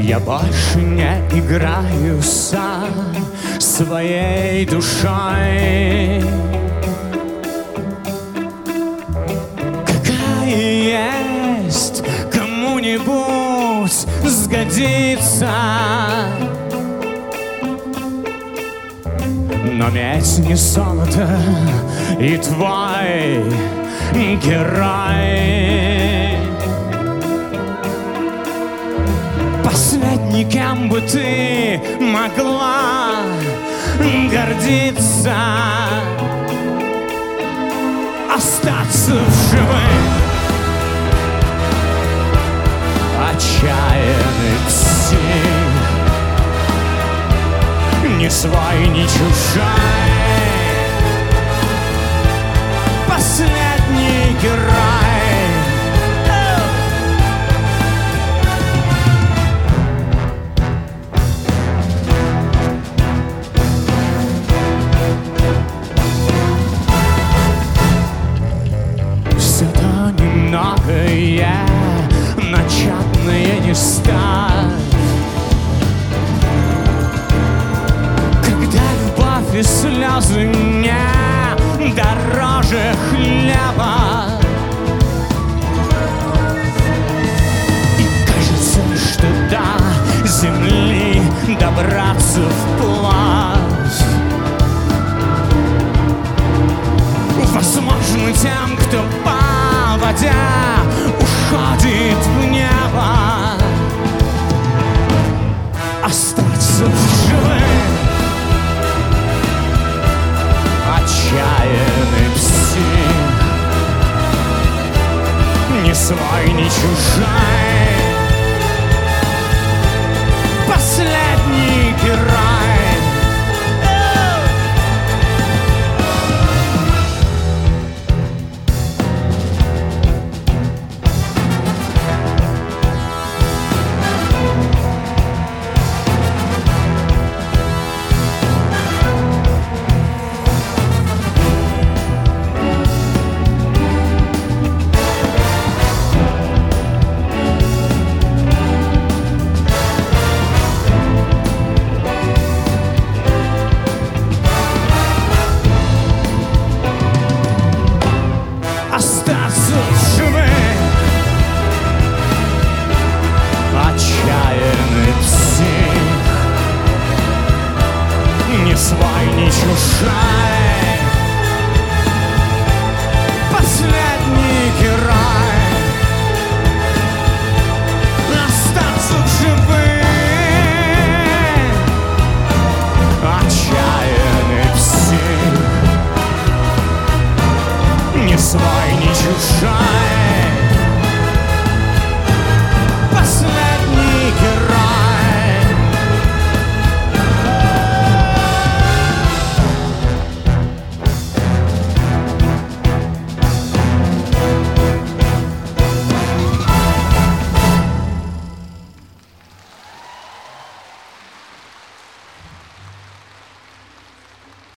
Я больше не играю сам своей душой. Какая есть, кому-нибудь сгодится. Но медь не золото, и твой герой последний, кем бы ты могла гордиться, остаться в живых. Отчаянный псих, ни свой, ни чужой, последний герой. Все то немногое, начатное не стать. И слезы мне дороже хлеба. И кажется, что до земли добраться вплавь возможно тем, кто по воде уходит в небо, остаться в живых. Отчаянный псих, ни свой, ни чужой,